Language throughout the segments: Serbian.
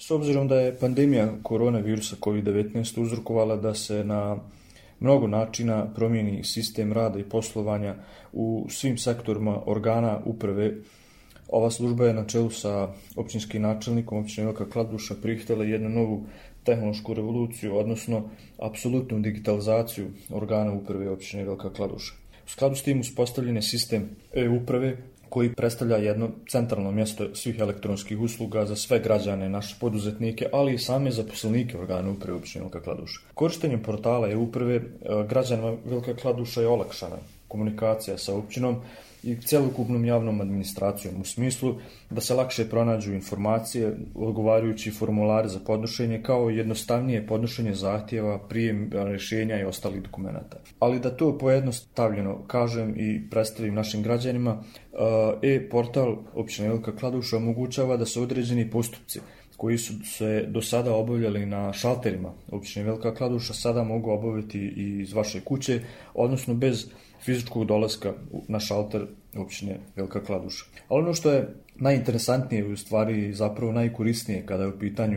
S obzirom da je pandemija koronavirusa COVID-19 uzrokovala da se na mnogo načina promijeni sistem rada i poslovanja u svim sektorima organa uprave, ova služba je na čelu sa općinskim načelnikom općine Velika Kladuša prihvatila jednu novu tehnološku revoluciju, odnosno apsolutnu digitalizaciju organa uprave općine Velika Kladuša. U skladu s tim uspostavljen je sistem e-uprave koji predstavlja jedno centralno mjesto svih elektronskih usluga za sve građane, naše poduzetnike, ali i same zaposlenike organa uprave općine Velika Kladuša. Korištenjem portala e-uprave građanima Velika Kladuša je olakšana komunikacija sa općinom i cjelokupnom javnom administracijom u smislu da se lakše pronađu informacije, odgovarajući formulari za podnošenje, kao i jednostavnije podnošenje zahtjeva, prijem rješenja i ostalih dokumenata. Ali da to pojednostavljeno kažem i predstavim našim građanima, e-portal općine Velika Kladuša omogućava da se određeni postupci koji su se do sada obavljali na šalterima općine Velika Kladuša sada mogu obaviti i iz vaše kuće, odnosno bez fizičkog dolaska na šalter općine Velika Kladuša. Ali ono što je najinteresantnije, u stvari zapravo najkorisnije kada je u pitanju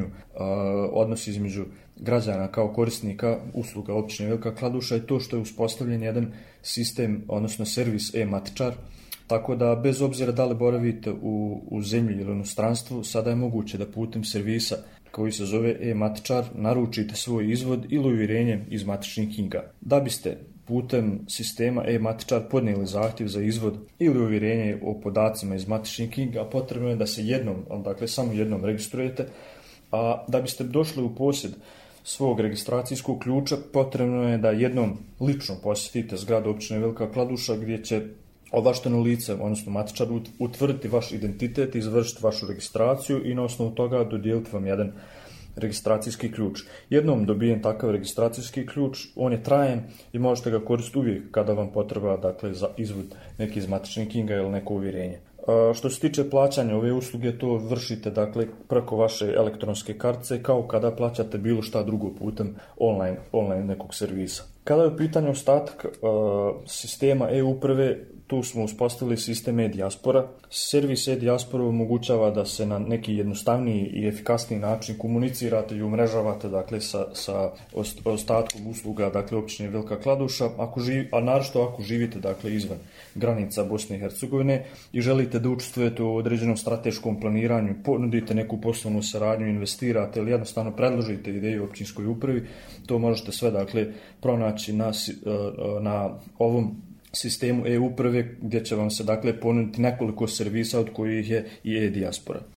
odnos između građana kao korisnika usluga općine Velika Kladuša je to što je uspostavljen jedan sistem, odnosno servis e-matičar, tako da bez obzira da li boravite u zemlji ili u inostranstvu, sada je moguće da putem servisa koji se zove e-matičar naručite svoj izvod ili uvjerenje iz matičnih knjiga. Da biste putem sistema e-matičar podnijeli zahtjev za izvod ili uvjerenje o podacima iz matičnih knjiga, potrebno je da se jednom, dakle samo jednom registrujete, a da biste došli u posjed svog registracijskog ključa, potrebno je da jednom lično posjetite zgradu općine Velika Kladuša gdje će ovlašteno lice, odnosno matičar, utvrditi vaš identitet, izvršiti vašu registraciju i na osnovu toga dodijeliti vam jedan registracijski ključ. Jednom dobijen takav registracijski ključ, on je trajan i možete ga koristiti uvijek kada vam potreba, dakle, za izvod neki iz matičnih knjiga ili neko uvjerenje. Što se tiče plaćanja ove usluge, to vršite, dakle, preko vaše elektronske kartice kao kada plaćate bilo šta drugo putem online nekog servisa. Kada je u pitanju ostatak sistema e-uprave, tu smo uspostavili sistem e-dijaspora. Servis e-dijaspora omogućava da se na neki jednostavniji i efikasniji način komunicirate i umrežavate, dakle, sa ostatkom usluga, dakle, općine Velika Kladuša, a naročito ako živite, dakle, izvan granica Bosne i Hercegovine i želite da učestvujete u određenom strateškom planiranju, ponudite neku poslovnu saradnju, investirate ili jednostavno predložite ideju općinskoj upravi, to možete sve, dakle, pronaći na ovom sistemu e-uprave gdje će vam se, dakle, ponuditi nekoliko servisa od kojih je i e-dijaspora.